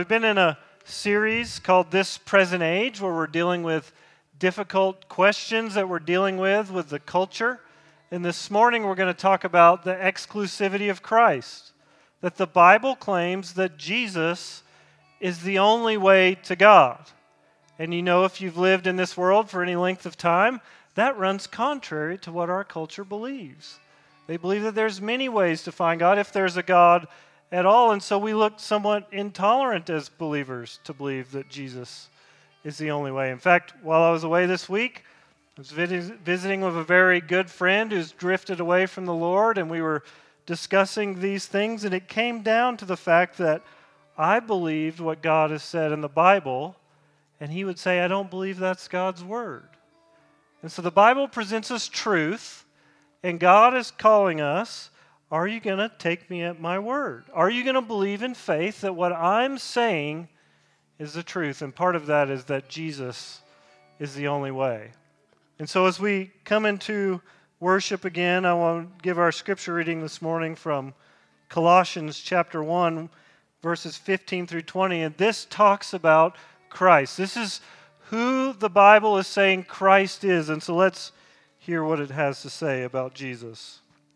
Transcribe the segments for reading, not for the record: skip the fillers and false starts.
We've been in a series called This Present Age where we're dealing with difficult questions that we're dealing with the culture. And this morning we're going to talk about the exclusivity of Christ. That the Bible claims that Jesus is the only way to God. And you know, if you've lived in this world for any length of time, that runs contrary to what our culture believes. They believe that there's many ways to find God, if there's a God at all. And so we look somewhat intolerant as believers to believe that Jesus is the only way. In fact, while I was away this week, I was visiting with a very good friend who's drifted away from the Lord, and we were discussing these things, and it came down to the fact that I believed what God has said in the Bible, and he would say, I don't believe that's God's word. And so the Bible presents us truth, and God is calling us, are you going to take me at my word? Are you going to believe in faith that what I'm saying is the truth? And part of that is that Jesus is the only way. And so as we come into worship again, I want to give our scripture reading this morning from Colossians chapter 1, verses 15 through 20. And this talks about Christ. This is who the Bible is saying Christ is. And so let's hear what it has to say about Jesus.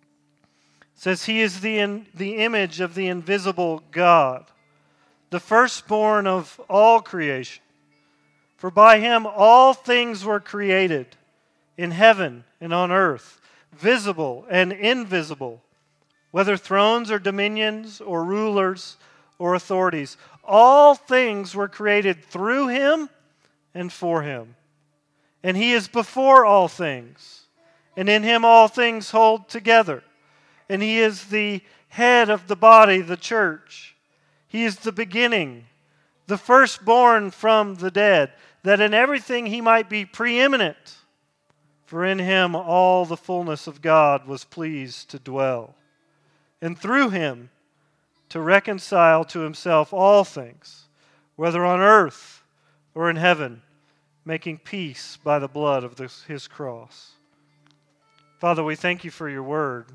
It says, He is the image of the invisible God, the firstborn of all creation. For by Him all things were created, in heaven and on earth, visible and invisible, whether thrones or dominions or rulers or authorities. All things were created through Him and for Him. And He is before all things, and in Him all things hold together. And He is the head of the body, the church. He is the beginning, the firstborn from the dead, that in everything He might be preeminent. For in Him all the fullness of God was pleased to dwell. And through Him to reconcile to Himself all things, whether on earth or in heaven, making peace by the blood of His cross. Father, we thank You for Your word.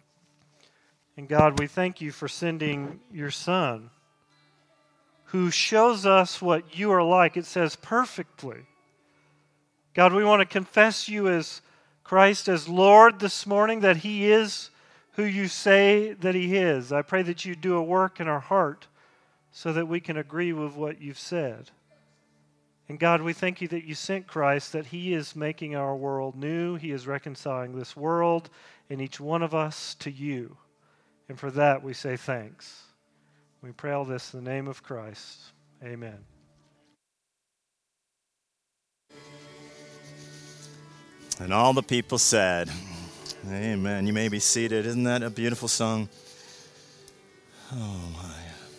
And God, we thank You for sending Your Son, who shows us what You are like, it says perfectly. God, we want to confess You as Christ, as Lord this morning, that He is who You say that He is. I pray that You do a work in our heart so that we can agree with what You've said. And God, we thank You that You sent Christ, that He is making our world new. He is reconciling this world and each one of us to You. And for that we say thanks. We pray all this in the name of Christ. Amen. And all the people said, Amen. You may be seated. Isn't that a beautiful song? Oh my.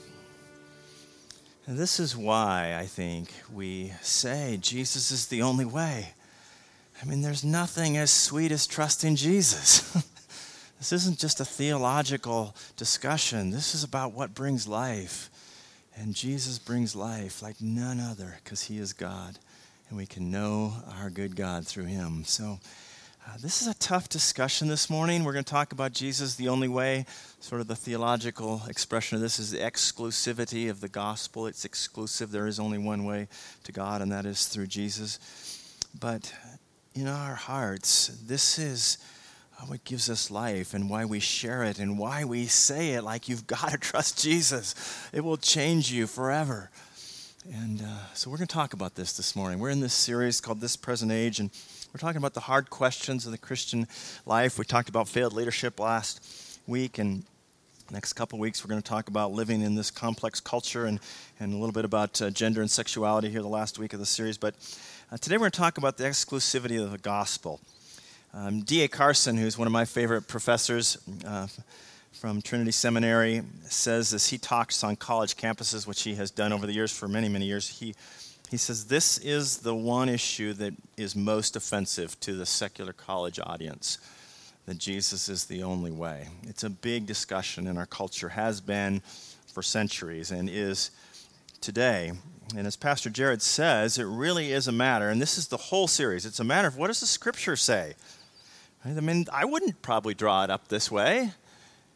And this is why I think we say Jesus is the only way. I mean, there's nothing as sweet as trusting Jesus. This isn't just a theological discussion. This is about what brings life. And Jesus brings life like none other because He is God. And we can know our good God through Him. So this is a tough discussion this morning. We're going to talk about Jesus the only way. Sort of the theological expression of this is the exclusivity of the gospel. It's exclusive. There is only one way to God, and that is through Jesus. But in our hearts, this is what gives us life and why we share it and why we say it like you've got to trust Jesus. It will change you forever. And so we're going to talk about this morning. We're in this series called This Present Age, and we're talking about the hard questions of the Christian life. We talked about failed leadership last week, and next couple of weeks we're going to talk about living in this complex culture and a little bit about gender and sexuality here the last week of the series. But today we're going to talk about the exclusivity of the gospel. D.A. Carson, who's one of my favorite professors from Trinity Seminary, says as he talks on college campuses, which he has done over the years for many, many years, he says this is the one issue that is most offensive to the secular college audience, that Jesus is the only way. It's a big discussion in our culture, has been for centuries and is today. And as Pastor Jared says, it really is a matter, and this is the whole series, it's a matter of what does the Scripture say? I mean, I wouldn't probably draw it up this way.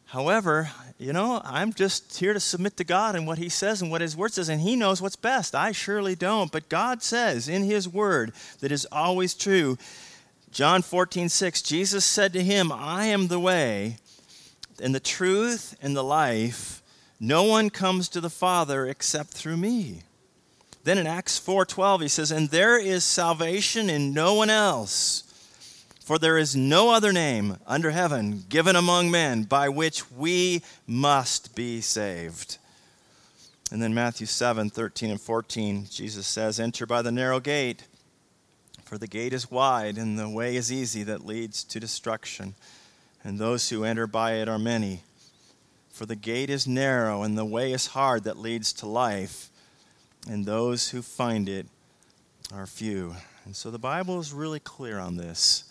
However, I'm just here to submit to God and what he says and what his word says, and he knows what's best. I surely don't. But God says in his word that is always true. John 14:6, Jesus said to him, I am the way and the truth and the life. No one comes to the Father except through me. Then in Acts 4:12, he says, and there is salvation in no one else. For there is no other name under heaven given among men by which we must be saved. And then Matthew 7:13 and 14, Jesus says, enter by the narrow gate, for the gate is wide and the way is easy that leads to destruction, and those who enter by it are many. For the gate is narrow and the way is hard that leads to life, and those who find it are few. And so the Bible is really clear on this.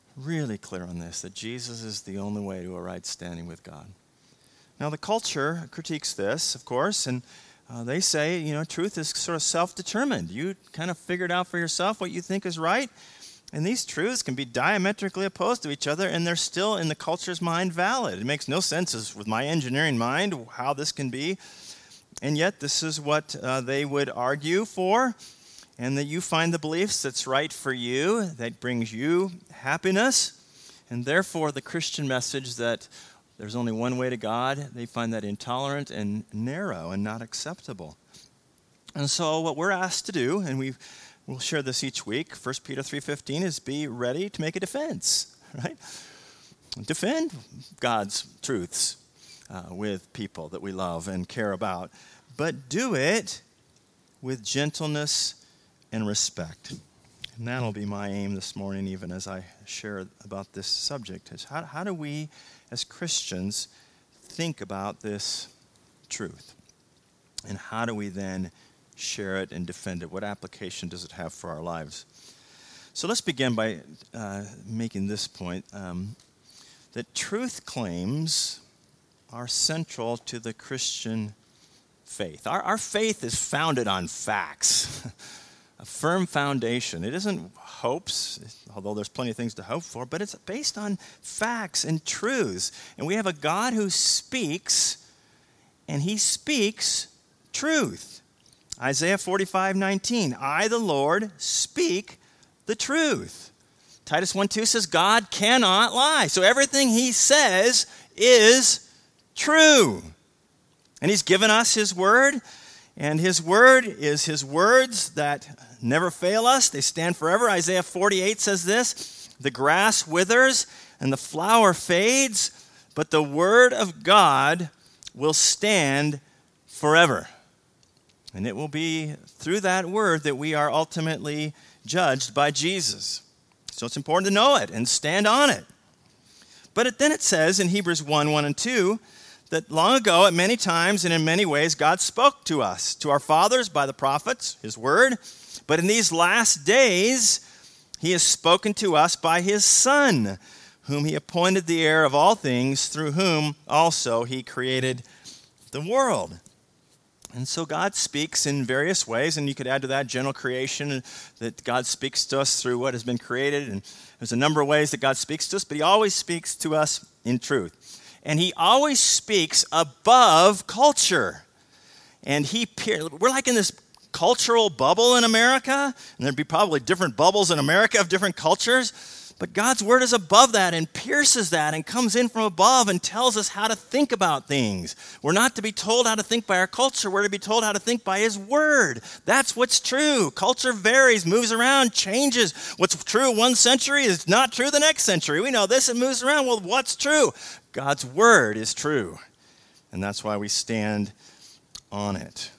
That Jesus is the only way to a right standing with God. Now, the culture critiques this, of course, and they say, truth is sort of self-determined. You kind of figured out for yourself what you think is right, and these truths can be diametrically opposed to each other, and they're still, in the culture's mind, valid. It makes no sense with my engineering mind how this can be, and yet this is what they would argue for. And that you find the beliefs that's right for you, that brings you happiness. And therefore, the Christian message that there's only one way to God, they find that intolerant and narrow and not acceptable. And so what we're asked to do, and we'll share this each week, 1 Peter 3:15, is be ready to make a defense, right? Defend God's truths with people that we love and care about. But do it with gentleness and respect. And that'll be my aim this morning, even as I share about this subject, is how do we as Christians think about this truth? And how do we then share it and defend it? What application does it have for our lives? So let's begin by making this point, that truth claims are central to the Christian faith. Our faith is founded on facts. A firm foundation. It isn't hopes, although there's plenty of things to hope for, but it's based on facts and truths. And we have a God who speaks, and he speaks truth. Isaiah 45:19, I, the Lord, speak the truth. Titus 1:2 says God cannot lie. So everything he says is true. And he's given us his word. And his word is his words that never fail us. They stand forever. Isaiah 48 says this, the grass withers and the flower fades, but the word of God will stand forever. And it will be through that word that we are ultimately judged by Jesus. So it's important to know it and stand on it. But then it says in Hebrews 1:1 and 2, that long ago, at many times and in many ways, God spoke to us, to our fathers by the prophets, his word. But in these last days, he has spoken to us by his Son, whom he appointed the heir of all things, through whom also he created the world. And so God speaks in various ways, and you could add to that general creation, that God speaks to us through what has been created. And there's a number of ways that God speaks to us, but he always speaks to us in truth. And he always speaks above culture. And we're like in this cultural bubble in America, and there'd be probably different bubbles in America of different cultures, but God's word is above that and pierces that and comes in from above and tells us how to think about things. We're not to be told how to think by our culture, we're to be told how to think by his word. That's what's true. Culture varies, moves around, changes. What's true one century is not true the next century. We know this, it moves around. Well, what's true? God's word is true, and that's why we stand on it.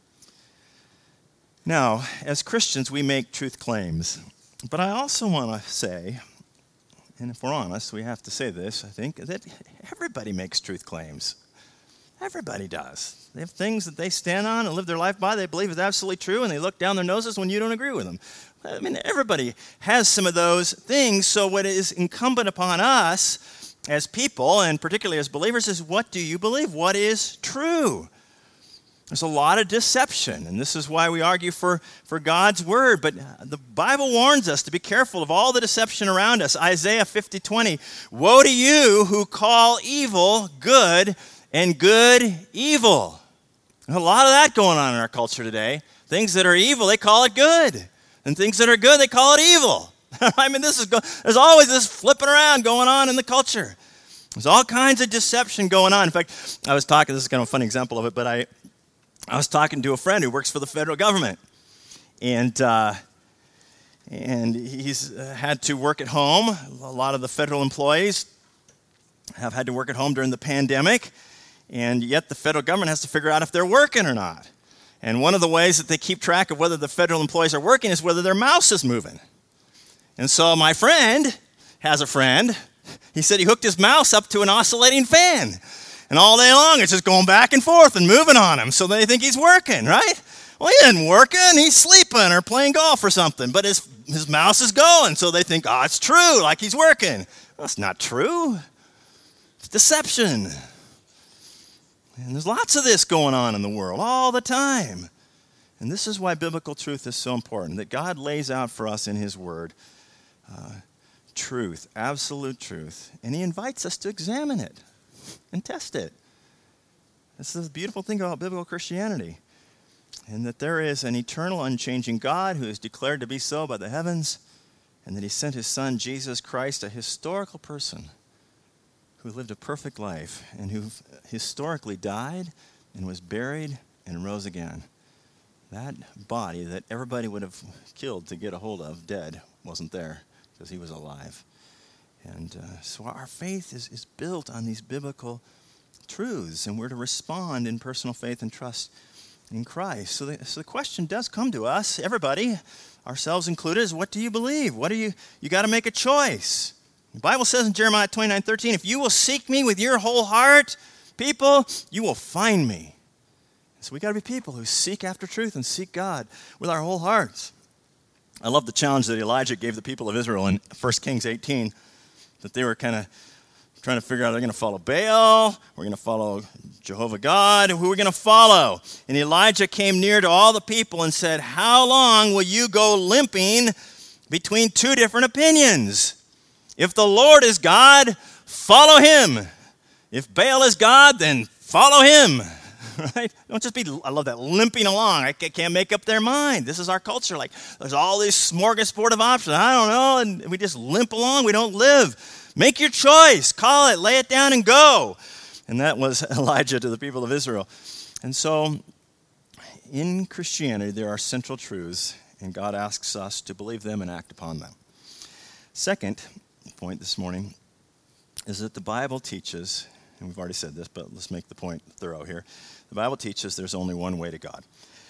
Now, as Christians, we make truth claims, but I also want to say, and if we're honest, we have to say this, I think, that everybody makes truth claims. Everybody does. They have things that they stand on and live their life by, they believe is absolutely true, and they look down their noses when you don't agree with them. I mean, everybody has some of those things, so what is incumbent upon us as people, and particularly as believers, is what do you believe? What is true? There's a lot of deception, and this is why we argue for God's word. But the Bible warns us to be careful of all the deception around us. Isaiah 50:20, woe to you who call evil good and good evil. There's a lot of that going on in our culture today. Things that are evil, they call it good. And things that are good, they call it evil. I mean, there's always this flipping around going on in the culture. There's all kinds of deception going on. In fact, this is kind of a funny example of it, but I was talking to a friend who works for the federal government, and he's had to work at home. A lot of the federal employees have had to work at home during the pandemic, and yet the federal government has to figure out if they're working or not. And one of the ways that they keep track of whether the federal employees are working is whether their mouse is moving. And so my friend has a friend. He said he hooked his mouse up to an oscillating fan. And all day long, it's just going back and forth and moving on him. So they think he's working, right? Well, he isn't working. He's sleeping or playing golf or something. But his mouse is going. So they think, oh, it's true, like he's working. Well, it's not true. It's deception. And there's lots of this going on in the world all the time. And this is why biblical truth is so important, that God lays out for us in his word truth, absolute truth. And he invites us to examine it and test it. This is the beautiful thing about biblical Christianity, and that there is an eternal, unchanging God who is declared to be so by the heavens, and that he sent his son, Jesus Christ, a historical person who lived a perfect life and who historically died and was buried and rose again. That body that everybody would have killed to get a hold of, dead, wasn't there because he was alive. And so our faith is built on these biblical truths, and we're to respond in personal faith and trust in Christ. So the question does come to us, everybody, ourselves included, is what do you believe? You got to make a choice. The Bible says in Jeremiah 29:13, if you will seek me with your whole heart, people, you will find me. So we got to be people who seek after truth and seek God with our whole hearts. I love the challenge that Elijah gave the people of Israel in 1 Kings 18, that they were kind of trying to figure out, they're going to follow Baal, we're going to follow Jehovah God, who we're going to follow. And Elijah came near to all the people and said, how long will you go limping between two different opinions? If the Lord is God, follow him. If Baal is God, then follow him. Right? Don't just be, I love that, limping along. I can't make up their mind. This is our culture. Like, there's all these smorgasbord of options. I don't know, and we just limp along. We don't live. Make your choice. Call it. Lay it down and go. And that was Elijah to the people of Israel. And so, in Christianity, there are central truths, and God asks us to believe them and act upon them. Second point this morning is that the Bible teaches, and we've already said this, but let's make the point thorough here. The Bible teaches there's only one way to God.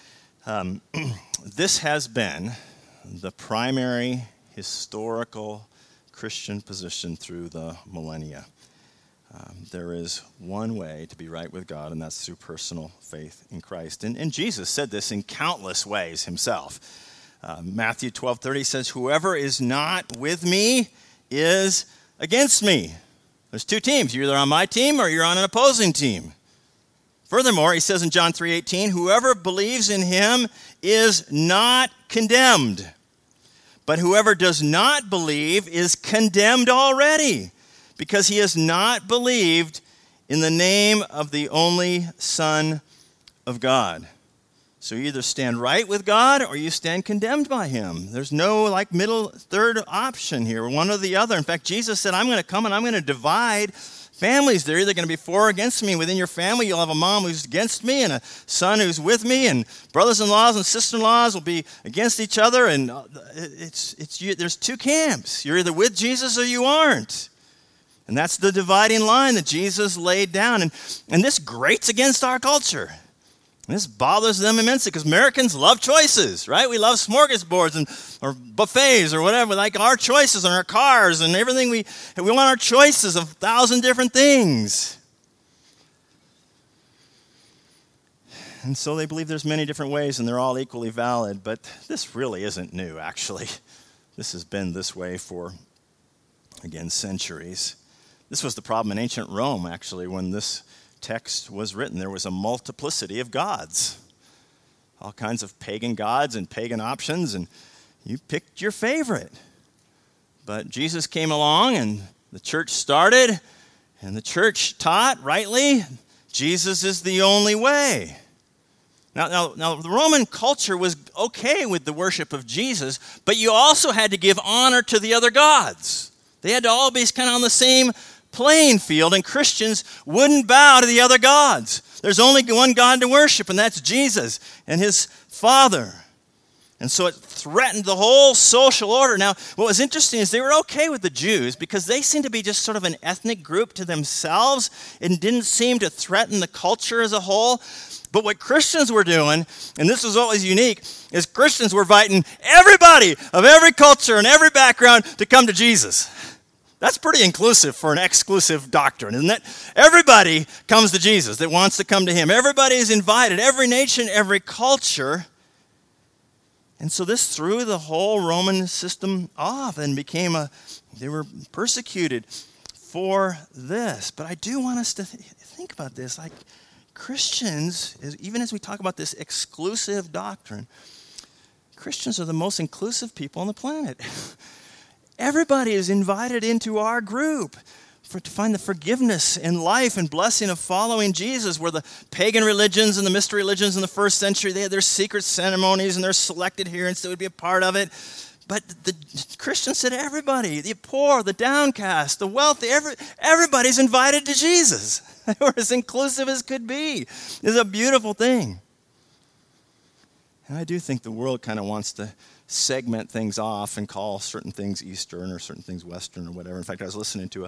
This has been the primary historical Christian position through the millennia. There is one way to be right with God, and that's through personal faith in Christ. And Jesus said this in countless ways himself. Matthew 12:30 says, whoever is not with me is against me. There's two teams. You're either on my team or you're on an opposing team. Furthermore, he says in John 3:18, whoever believes in him is not condemned. But whoever does not believe is condemned already, because he has not believed in the name of the only Son of God. So you either stand right with God or you stand condemned by him. There's no middle third option here, one or the other. In fact, Jesus said, I'm going to come and I'm going to divide families. They're either going to be for or against me. Within your family, you'll have a mom who's against me and a son who's with me, and brothers-in-laws and sister-in-laws will be against each other. And there's two camps. You're either with Jesus or you aren't. And that's the dividing line that Jesus laid down. And this grates against our culture. This bothers them immensely because Americans love choices, right? We love smorgasbords or buffets or whatever, like our choices on our cars and everything. We want our choices of 1,000 different things. And so they believe there's many different ways and they're all equally valid, but this really isn't new, actually. This has been this way for, again, centuries. This was the problem in ancient Rome, actually, when this text was written. There was a multiplicity of gods, all kinds of pagan gods and pagan options, and you picked your favorite. But Jesus came along, and the church started, and the church taught, rightly, Jesus is the only way. Now, the Roman culture was okay with the worship of Jesus, but you also had to give honor to the other gods. They had to all be kind of on the same playing field, and Christians wouldn't bow to the other gods. There's only one God to worship, and that's Jesus and his Father. And so it threatened the whole social order. Now, what was interesting is they were okay with the Jews because they seemed to be just sort of an ethnic group to themselves and didn't seem to threaten the culture as a whole. But what Christians were doing, and this was always unique, is Christians were inviting everybody of every culture and every background to come to Jesus. That's pretty inclusive for an exclusive doctrine, isn't it? Everybody comes to Jesus that wants to come to him. Everybody is invited, every nation, every culture. And so this threw the whole Roman system off and they were persecuted for this. But I do want us to think about this. Like Christians, even as we talk about this exclusive doctrine, Christians are the most inclusive people on the planet. Everybody is invited into our group to find the forgiveness and life and blessing of following Jesus, where the pagan religions and the mystery religions in the first century, they had their secret ceremonies and their selected adherents that would be a part of it. But the Christians said everybody, the poor, the downcast, the wealthy, everybody's invited to Jesus. They were as inclusive as could be. It's a beautiful thing. And I do think the world kind of wants to segment things off and call certain things Eastern or certain things Western or whatever. In fact, I was listening to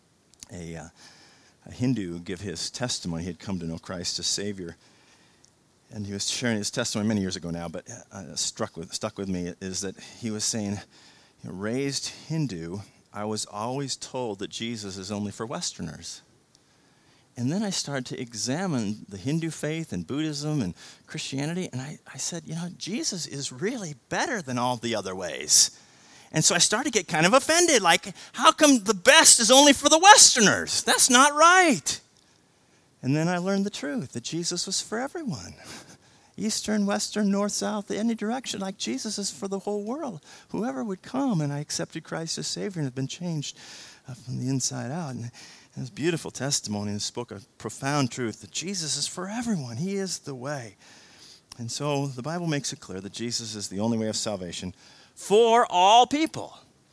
a Hindu give his testimony. He had come to know Christ as Savior. And he was sharing his testimony many years ago now, but stuck with me, is that he was saying, raised Hindu, I was always told that Jesus is only for Westerners. And then I started to examine the Hindu faith and Buddhism and Christianity, and I said, Jesus is really better than all the other ways. And so I started to get kind of offended, like, how come the best is only for the Westerners? That's not right. And then I learned the truth, that Jesus was for everyone. Eastern, Western, North, South, any direction, like Jesus is for the whole world. Whoever would come, and I accepted Christ as Savior and have been changed from the inside out. And it was a beautiful testimony and spoke a profound truth that Jesus is for everyone. He is the way. And so the Bible makes it clear that Jesus is the only way of salvation for all people.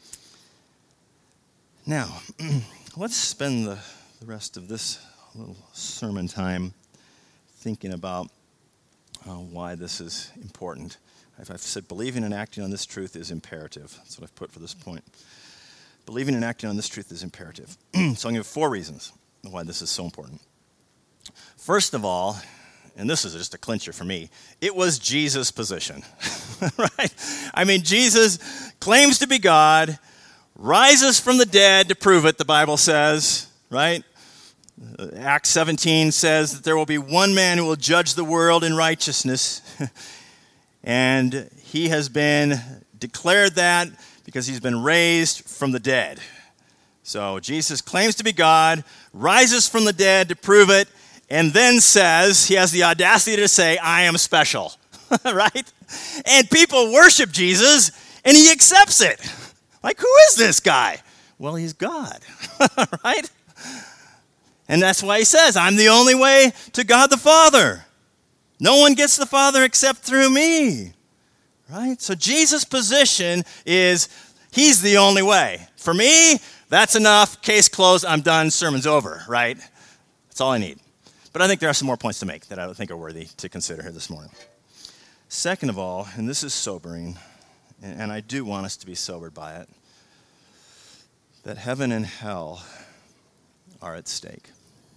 Now, let's spend the rest of this little sermon time thinking about why this is important. I've said believing and acting on this truth is imperative. That's what I've put for this point. Believing and acting on this truth is imperative. So I'm going to give 4 reasons why this is so important. First of all, and this is just a clincher for me, it was Jesus' position, right? I mean, Jesus claims to be God, rises from the dead to prove it, the Bible says, right? Acts 17 says that there will be one man who will judge the world in righteousness, and he has been declared that because he's been raised from the dead. So Jesus claims to be God, rises from the dead to prove it, and then says, he has the audacity to say, I am special, right? And people worship Jesus, and he accepts it. Like, who is this guy? Well, he's God, right? And that's why he says, I'm the only way to God the Father. No one gets the Father except through me, right? So Jesus' position is, he's the only way. For me, that's enough. Case closed. I'm done. Sermon's over, right? That's all I need. But I think there are some more points to make that I think are worthy to consider here this morning. Second of all, and this is sobering, and I do want us to be sobered by it, that heaven and hell are at stake.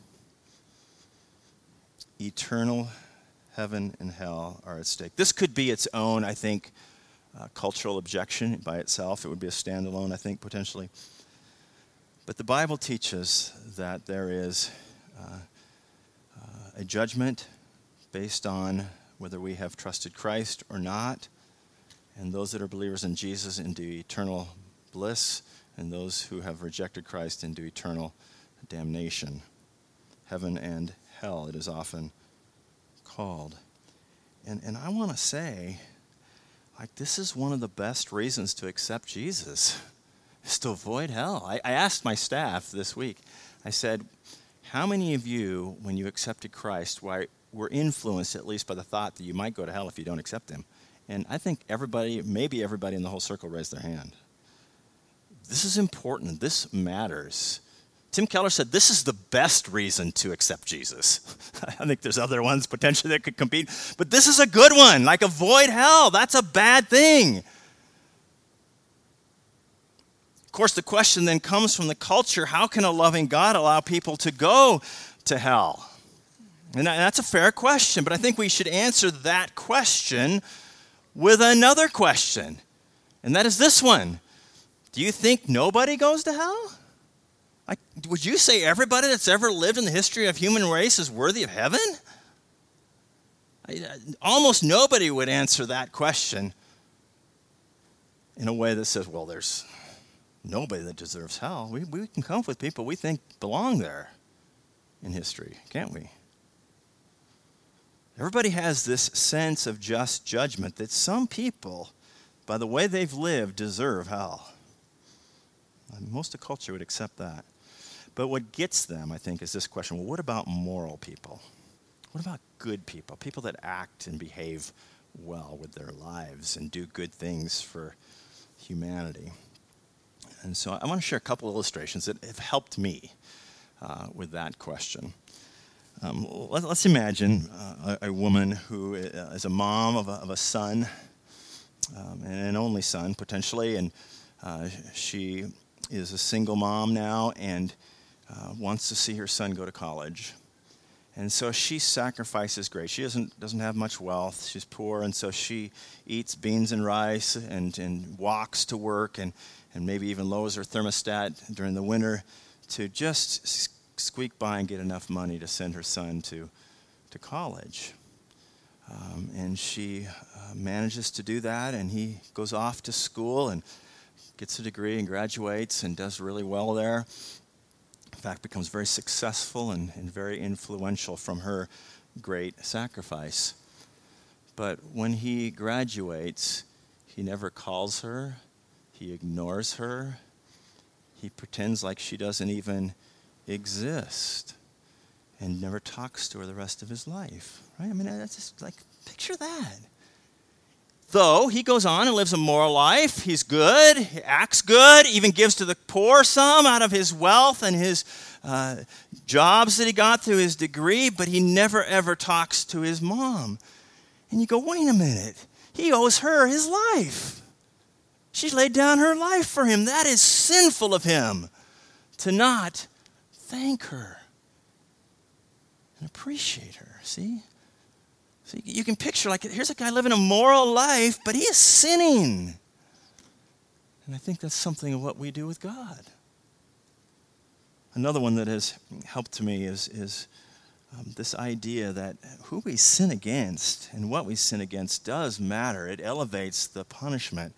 Eternal heaven and hell are at stake. This could be its own, I think, cultural objection by itself. It would be a standalone, I think, potentially. But the Bible teaches that there is a judgment based on whether we have trusted Christ or not, and those that are believers in Jesus into eternal bliss, and those who have rejected Christ into eternal damnation. Heaven and hell, it is often called. And I want to say, like, this is one of the best reasons to accept Jesus, is to avoid hell. I asked my staff this week, I said, how many of you, when you accepted Christ, were influenced at least by the thought that you might go to hell if you don't accept him? And I think maybe everybody in the whole circle raised their hand. This is important. This matters. Tim Keller said this is the best reason to accept Jesus. I think there's other ones potentially that could compete, but this is a good one. Like, avoid hell. That's a bad thing. Of course, the question then comes from the culture, how can a loving God allow people to go to hell? And that's a fair question, but I think we should answer that question with another question, and that is this one. Do you think nobody goes to hell? Would you say everybody that's ever lived in the history of human race is worthy of heaven? Almost nobody would answer that question in a way that says, well, there's nobody that deserves hell. We can come up with people we think belong there in history, can't we? Everybody has this sense of just judgment that some people, by the way they've lived, deserve hell. And most of the culture would accept that. But what gets them, I think, is this question, well, what about moral people? What about good people? People that act and behave well with their lives and do good things for humanity. And so I want to share a couple illustrations that have helped me with that question. Let's imagine a woman who is a mom of a son, and an only son, potentially, and she is a single mom now and wants to see her son go to college. And so she sacrifices great. She doesn't have much wealth. She's poor, and so she eats beans and rice and walks to work and maybe even lowers her thermostat during the winter to just squeak by and get enough money to send her son to college. And she manages to do that, and he goes off to school and gets a degree and graduates and does really well there. In fact, becomes very successful and very influential from her great sacrifice. But when he graduates, he never calls her. He ignores her. He pretends like she doesn't even exist and never talks to her the rest of his life. Right? I mean, that's just like, picture that. Though he goes on and lives a moral life, he's good, he acts good, even gives to the poor some out of his wealth and his jobs that he got through his degree, but he never ever talks to his mom. And you go, wait a minute, he owes her his life. She laid down her life for him. That is sinful of him to not thank her and appreciate her, see? So you can picture, like, here's a guy living a moral life, but he is sinning. And I think that's something of what we do with God. Another one that has helped to me is this idea that who we sin against and what we sin against does matter. It elevates the punishment.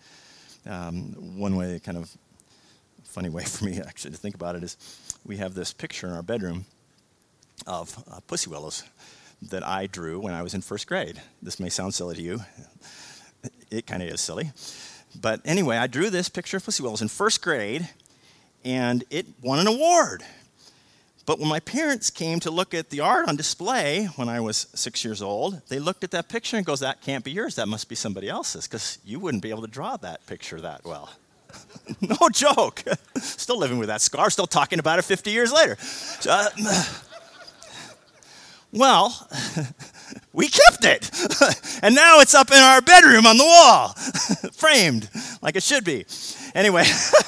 One way, kind of funny way for me actually to think about it, is we have this picture in our bedroom of pussy willows that I drew when I was in first grade. This may sound silly to you. It kind of is silly. But anyway, I drew this picture of pussy willows in first grade, and it won an award. But when my parents came to look at the art on display when I was 6 years old, they looked at that picture and goes, that can't be yours. That must be somebody else's, because you wouldn't be able to draw that picture that well. No joke. Still living with that scar, still talking about it 50 years later. Well, we kept it, and now it's up in our bedroom on the wall, framed like it should be. Anyway,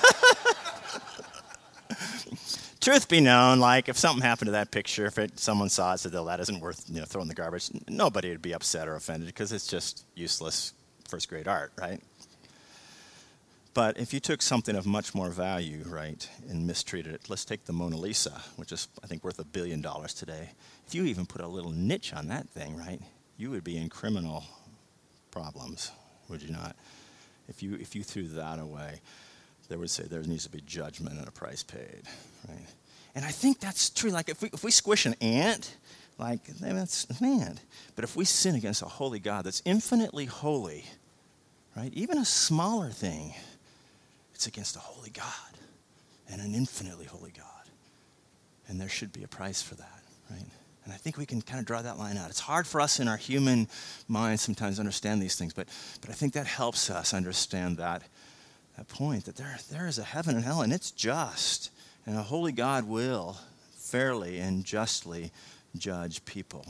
truth be known, like if something happened to that picture, if someone saw it and said, "Oh, that isn't worth throwing in the garbage," nobody would be upset or offended because it's just useless first grade art, right? But if you took something of much more value, right, and mistreated it, let's take the Mona Lisa, which is, I think, worth $1 billion today. If you even put a little niche on that thing, right, you would be in criminal problems, would you not? If you threw that away, they would say there needs to be judgment and a price paid, right? And I think that's true. Like if we squish an ant, Like, that's, man. But if we sin against a holy God that's infinitely holy, right, even a smaller thing, it's against a holy God and an infinitely holy God. And there should be a price for that, right? And I think we can kind of draw that line out. It's hard for us in our human minds sometimes to understand these things, but I think that helps us understand that point, that there is a heaven and hell, and it's just. And a holy God will fairly and justly judge people.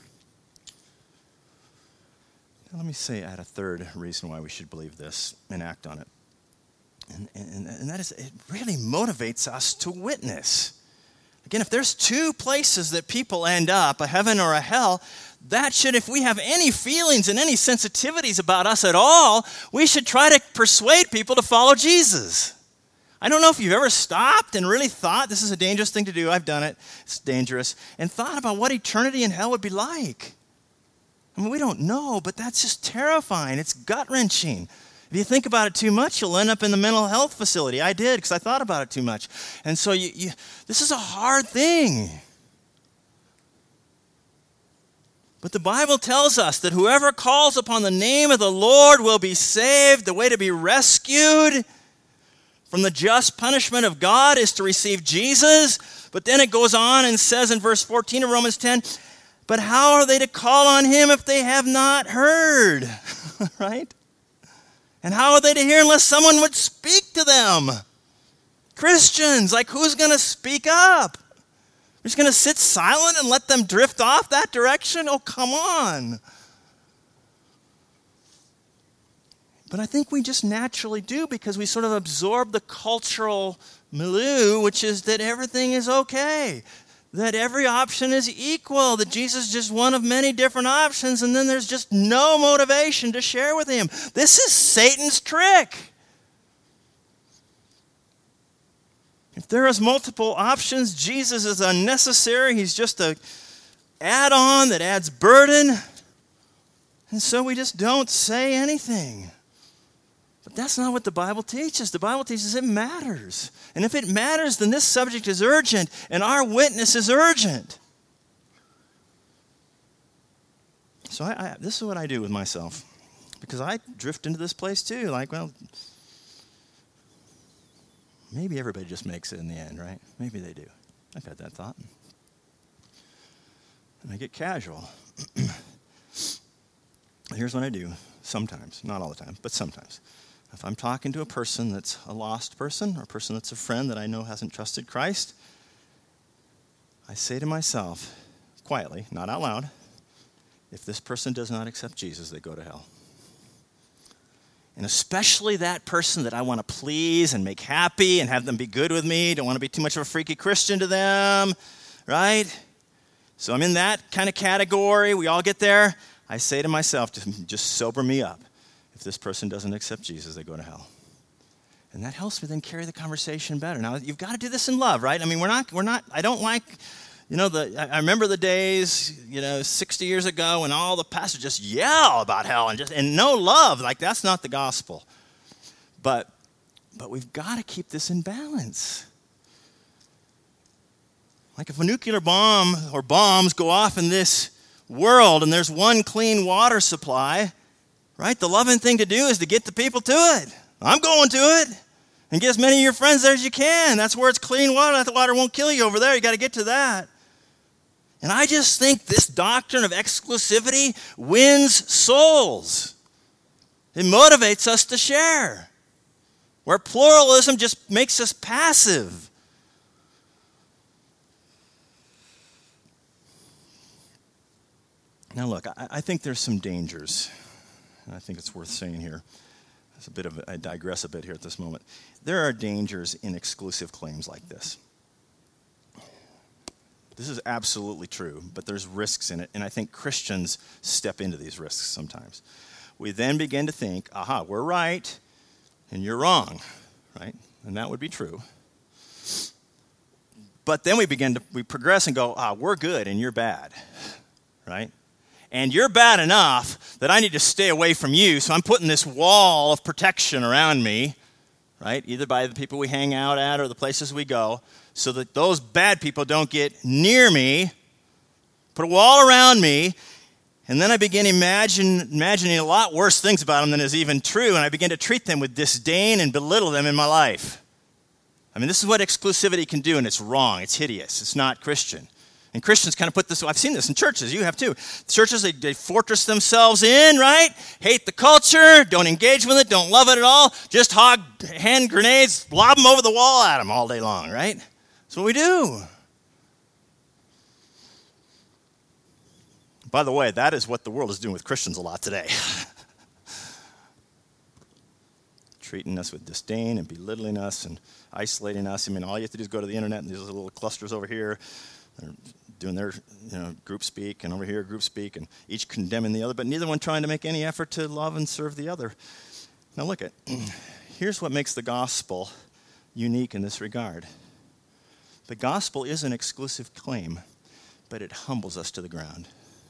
Now, let me say add a third reason why we should believe this and act on it. And that is, it really motivates us to witness. Again, if there's two places that people end up, a heaven or a hell, that should, if we have any feelings and any sensitivities about us at all, we should try to persuade people to follow Jesus. I don't know if you've ever stopped and really thought, this is a dangerous thing to do, I've done it, it's dangerous, and thought about what eternity in hell would be like. I mean, we don't know, but that's just terrifying. It's gut-wrenching. If you think about it too much, you'll end up in the mental health facility. I did, because I thought about it too much. And so this is a hard thing. But the Bible tells us that whoever calls upon the name of the Lord will be saved. The way to be rescued from the just punishment of God is to receive Jesus. But then it goes on and says in verse 14 of Romans 10, but how are they to call on him if they have not heard? Right? And how are they to hear unless someone would speak to them? Christians, like, who's going to speak up? We're just going to sit silent and let them drift off that direction? Oh, come on. But I think we just naturally do, because we sort of absorb the cultural milieu, which is that everything is okay, that every option is equal, that Jesus is just one of many different options, and then there's just no motivation to share with him. This is Satan's trick. If there is multiple options, Jesus is unnecessary. He's just an add-on that adds burden. And so we just don't say anything. But that's not what the Bible teaches. The Bible teaches it matters. And if it matters, then this subject is urgent, and our witness is urgent. So this is what I do with myself, because I drift into this place too. Like, well, maybe everybody just makes it in the end, right? Maybe they do. I've had that thought. And I get casual. Here's what I do sometimes, not all the time, but sometimes. If I'm talking to a person that's a lost person, or a person that's a friend that I know hasn't trusted Christ, I say to myself, quietly, not out loud, if this person does not accept Jesus, they go to hell. And especially that person that I want to please and make happy and have them be good with me, don't want to be too much of a freaky Christian to them, right? So I'm in that kind of category. We all get there. I say to myself, just sober me up. If this person doesn't accept Jesus, they go to hell. And that helps me then carry the conversation better. Now, you've got to do this in love, right? I mean, we're not, I don't like, I remember the days, 60 years ago when all the pastors just yell about hell and no love. Like, that's not the gospel. But we've got to keep this in balance. Like, if a nuclear bomb or bombs go off in this world and there's one clean water supply, right? The loving thing to do is to get the people to it. I'm going to it. And get as many of your friends there as you can. That's where it's clean water. That water won't kill you over there. You got to get to that. And I just think this doctrine of exclusivity wins souls. It motivates us to share. Where pluralism just makes us passive. Now look, I think there's some dangers. And I think it's worth saying here. I digress a bit here at this moment. There are dangers in exclusive claims like this. This is absolutely true, but there's risks in it, and I think Christians step into these risks sometimes. We then begin to think, we're right, and you're wrong, right? And that would be true. But then we progress and go, we're good, and you're bad, right? And you're bad enough that I need to stay away from you, so I'm putting this wall of protection around me, right? Either by the people we hang out at or the places we go, so that those bad people don't get near me. put a wall around me, and then I begin imagining a lot worse things about them than is even true, and I begin to treat them with disdain and belittle them in my life. I mean, this is what exclusivity can do, and it's wrong. It's hideous. It's not Christian. And Christians kind of put this, I've seen this in churches, you have too. Churches, they fortress themselves in, right? Hate the culture, don't engage with it, don't love it at all. Just hand grenades, lob them over the wall at them all day long, right? That's what we do. By the way, that is what the world is doing with Christians a lot today. Treating us with disdain and belittling us and isolating us. I mean, all you have to do is go to the internet and these little clusters over here. They're doing their group speak, and over here group speak, and each condemning the other, but neither one trying to make any effort to love and serve the other. Now look at, here's what makes the gospel unique in this regard. The gospel is an exclusive claim, but it humbles us to the ground.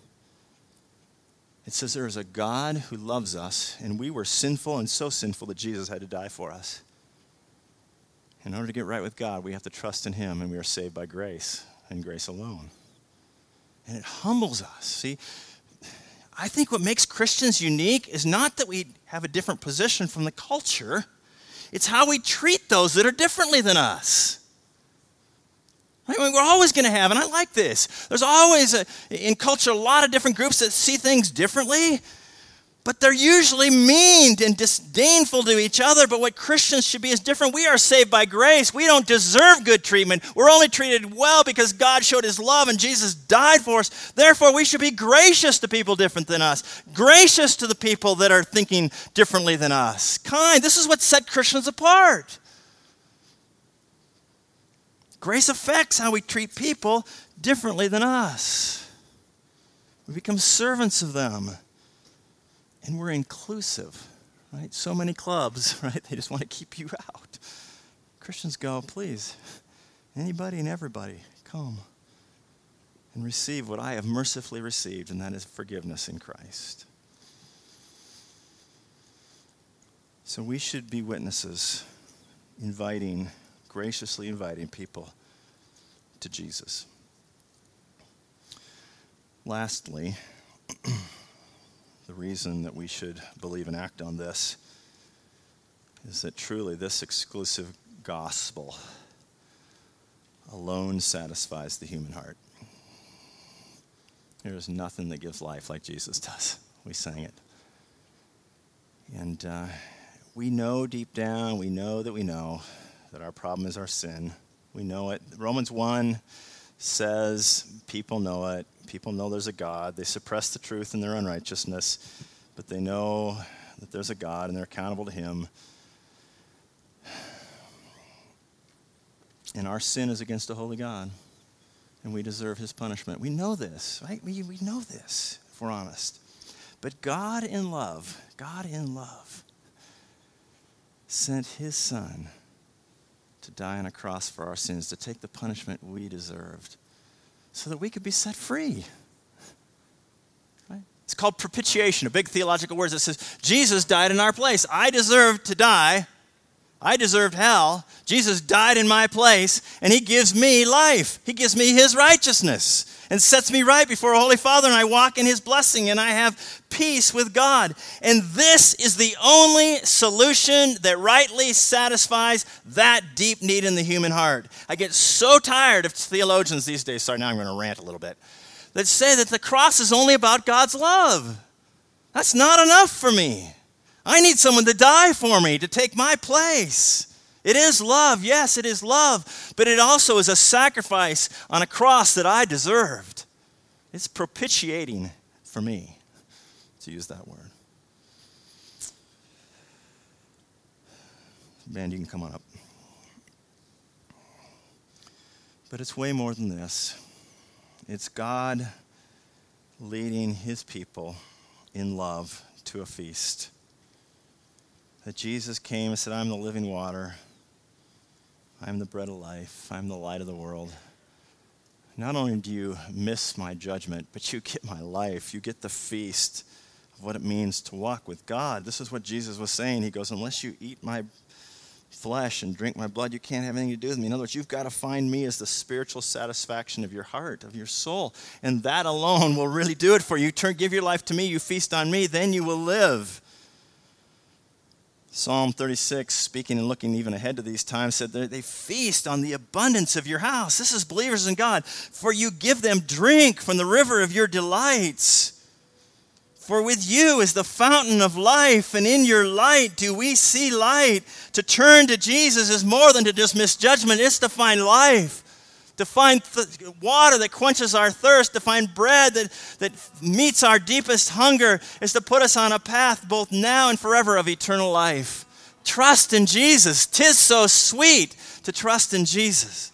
It says there is a God who loves us, and we were sinful and so sinful that Jesus had to die for us. In order to get right with God, we have to trust in him, and we are saved by grace. And grace alone. And it humbles us. See, I think what makes Christians unique is not that we have a different position from the culture. It's how we treat those that are differently than us. Right? I mean, we're always going to have, and I like this, there's always, in culture, a lot of different groups that see things differently, but they're usually mean and disdainful to each other. But what Christians should be is different. We are saved by grace. We don't deserve good treatment. We're only treated well because God showed his love and Jesus died for us. Therefore, we should be gracious to people different than us. Gracious to the people that are thinking differently than us. Kind. This is what set Christians apart. Grace affects how we treat people differently than us. We become servants of them. And we're inclusive, right? So many clubs, right? They just want to keep you out. Christians go, please, anybody and everybody, come and receive what I have mercifully received, and that is forgiveness in Christ. So we should be witnesses, graciously inviting people to Jesus. Lastly, the reason that we should believe and act on this is that truly this exclusive gospel alone satisfies the human heart. There is nothing that gives life like Jesus does. We sang it. And we know deep down, we know that our problem is our sin. We know it. Romans 1 says people know it. People know there's a God. They suppress the truth in their unrighteousness, but they know that there's a God and they're accountable to him. And our sin is against a holy God, and we deserve his punishment. We know this, right? We know this, if we're honest. But God in love, sent his Son to die on a cross for our sins, to take the punishment we deserved, so that we could be set free. Right? It's called propitiation, a big theological word that says, Jesus died in our place. I deserved to die. I deserved hell. Jesus died in my place, and he gives me life. He gives me his righteousness and sets me right before a holy Father, and I walk in his blessing, and I have peace with God. And this is the only solution that rightly satisfies that deep need in the human heart. I get so tired of theologians these days, sorry, now I'm going to rant a little bit, that say that the cross is only about God's love. That's not enough for me. I need someone to die for me, to take my place. It is love, yes, it is love, but it also is a sacrifice on a cross that I deserved. It's propitiating for me, to use that word. Band, you can come on up. But it's way more than this. It's God leading his people in love to a feast. That Jesus came and said, I'm the living water. I'm the bread of life. I'm the light of the world. Not only do you miss my judgment, but you get my life. You get the feast of what it means to walk with God. This is what Jesus was saying. He goes, unless you eat my flesh and drink my blood, you can't have anything to do with me. In other words, you've got to find me as the spiritual satisfaction of your heart, of your soul. And that alone will really do it for you. Give your life to me, you feast on me, then you will live. Psalm 36, speaking and looking even ahead to these times, said that they feast on the abundance of your house. This is believers in God. For you give them drink from the river of your delights. For with you is the fountain of life, and in your light do we see light. To turn to Jesus is more than to dismiss judgment. It's to find life, to find water that quenches our thirst, to find bread that meets our deepest hunger, is to put us on a path both now and forever of eternal life. Trust in Jesus. 'Tis so sweet to trust in Jesus.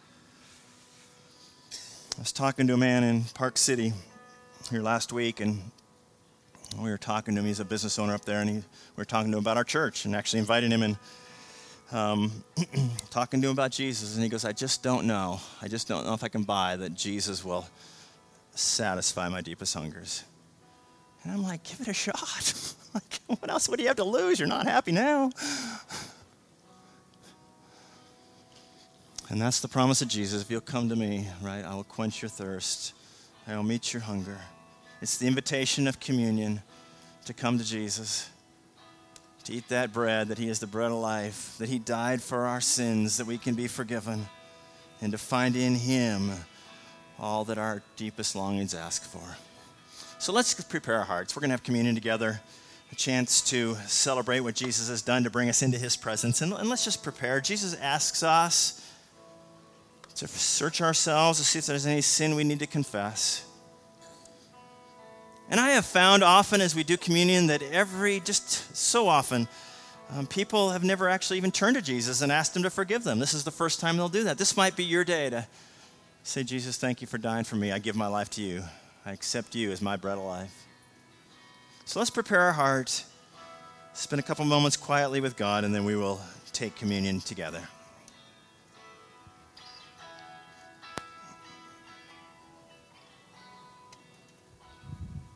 I was talking to a man in Park City here last week, and we were talking to him. He's a business owner up there, and we were talking to him about our church and actually inviting him and talking to him about Jesus. And he goes, I just don't know if I can buy that Jesus will satisfy my deepest hungers. And I'm like, give it a shot. Like, what else would you have to lose? You're not happy now. And that's the promise of Jesus. If you'll come to me, right, I will quench your thirst. I will meet your hunger. It's the invitation of communion to come to Jesus, to eat that bread, that he is the bread of life, that he died for our sins, that we can be forgiven, and to find in him all that our deepest longings ask for. So let's prepare our hearts. We're going to have communion together, a chance to celebrate what Jesus has done to bring us into his presence. And let's just prepare. Jesus asks us to search ourselves to see if there's any sin we need to confess. And I have found often as we do communion that just so often, people have never actually even turned to Jesus and asked him to forgive them. This is the first time they'll do that. This might be your day to say, Jesus, thank you for dying for me. I give my life to you. I accept you as my bread of life. So let's prepare our heart, spend a couple moments quietly with God, and then we will take communion together.